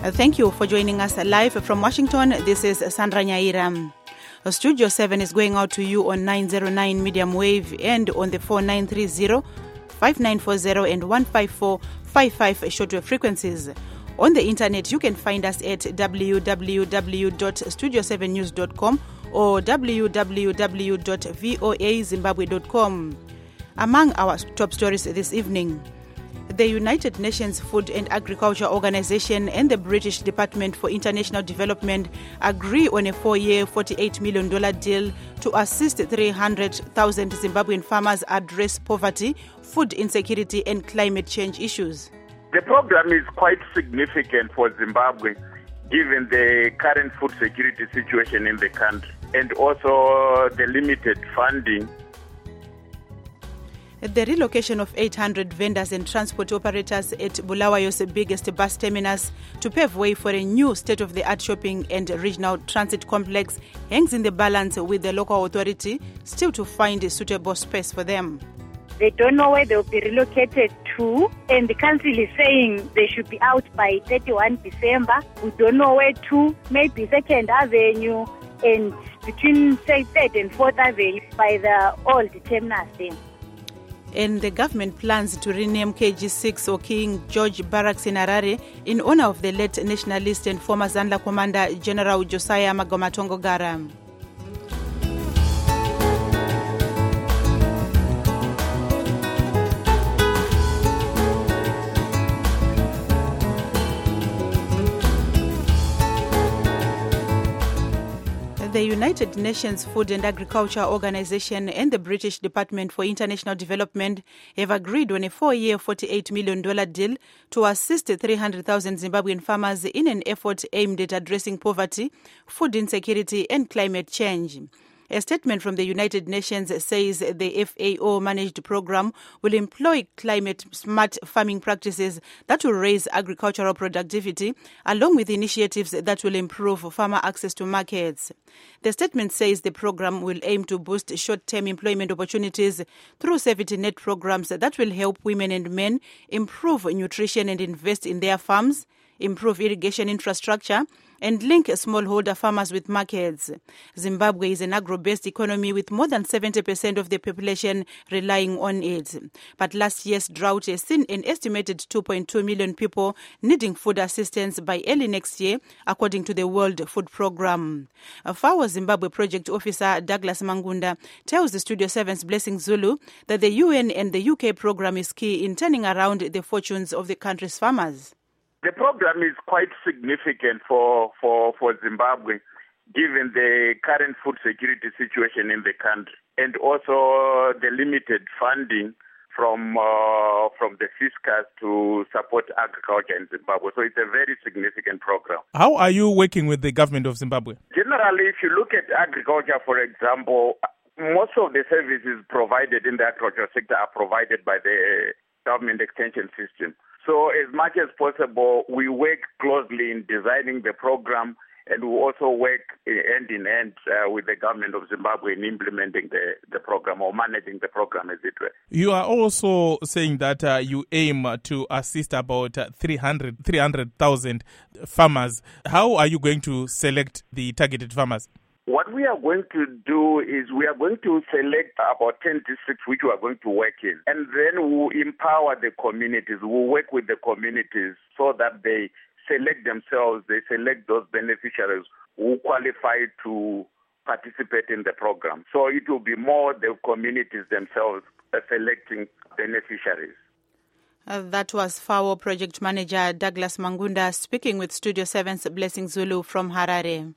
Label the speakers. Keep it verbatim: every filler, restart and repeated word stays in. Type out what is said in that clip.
Speaker 1: Uh, thank you for joining us live from Washington. This is Sandra Nyaira. Uh, Studio seven is going out to you on nine oh nine medium wave and on the four nine three zero, five nine four zero and one five four five five shortwave frequencies. On the internet, you can find us at w w w dot studio seven news dot com or w w w dot voa zimbabwe dot com. Among our top stories this evening, the United Nations Food and Agriculture Organization and the British Department for International Development agree on a four-year, forty-eight million dollars deal to assist three hundred thousand Zimbabwean farmers address poverty, food insecurity, and climate change issues.
Speaker 2: The program is quite significant for Zimbabwe, given the current food security situation in the country and also the limited funding.
Speaker 1: The relocation of eight hundred vendors and transport operators at Bulawayo's biggest bus terminus to pave way for a new state-of-the-art shopping and regional transit complex hangs in the balance, with the local authority still to find a suitable space for them.
Speaker 3: They don't know where they'll be relocated to, and the council is saying they should be out by thirty-first December. We don't know where to, maybe Second Avenue and between, say, third and fourth Avenue by the old terminus then.
Speaker 1: And the government plans to rename K G six or King George Barracks in Harare in honor of the late nationalist and former Zandla commander General Josiah Magomatongo Gara. The United Nations Food and Agriculture Organization and the British Department for International Development have agreed on a four-year, forty-eight million dollars deal to assist three hundred thousand Zimbabwean farmers in an effort aimed at addressing poverty, food insecurity, and climate change. A statement from the United Nations says the F A O-managed program will employ climate-smart farming practices that will raise agricultural productivity, along with initiatives that will improve farmer access to markets. The statement says the program will aim to boost short-term employment opportunities through safety net programs that will help women and men improve nutrition and invest in their farms, improve irrigation infrastructure, and link smallholder farmers with markets. Zimbabwe is an agro-based economy with more than seventy percent of the population relying on it. But last year's drought has seen an estimated two point two million people needing food assistance by early next year, according to the World Food Programme. F A O Zimbabwe Project Officer Douglas Mangunda tells the Studio seven's Blessing Zulu that the U N and the U K program is key in turning around the fortunes of the country's farmers.
Speaker 2: The program is quite significant for, for, for Zimbabwe, given the current food security situation in the country and also the limited funding from uh, from the fiscus to support agriculture in Zimbabwe. So it's a very significant program.
Speaker 4: How are you working with the government of Zimbabwe?
Speaker 2: Generally, if you look at agriculture, for example, most of the services provided in the agriculture sector are provided by the government extension system. So as much as possible, we work closely in designing the program, and we also work hand in hand uh, with the government of Zimbabwe in implementing the, the program or managing the program, as it were.
Speaker 4: You are also saying that uh, you aim to assist about uh, three hundred thousand farmers. How are you going to select the targeted farmers?
Speaker 2: What we are going to do is we are going to select about ten districts which we are going to work in. And then we'll empower the communities. We'll work with the communities so that they select themselves, they select those beneficiaries who qualify to participate in the program. So it will be more the communities themselves selecting beneficiaries.
Speaker 1: Uh, that was F A O Project Manager Douglas Mangunda speaking with Studio seven's Blessing Zulu from Harare.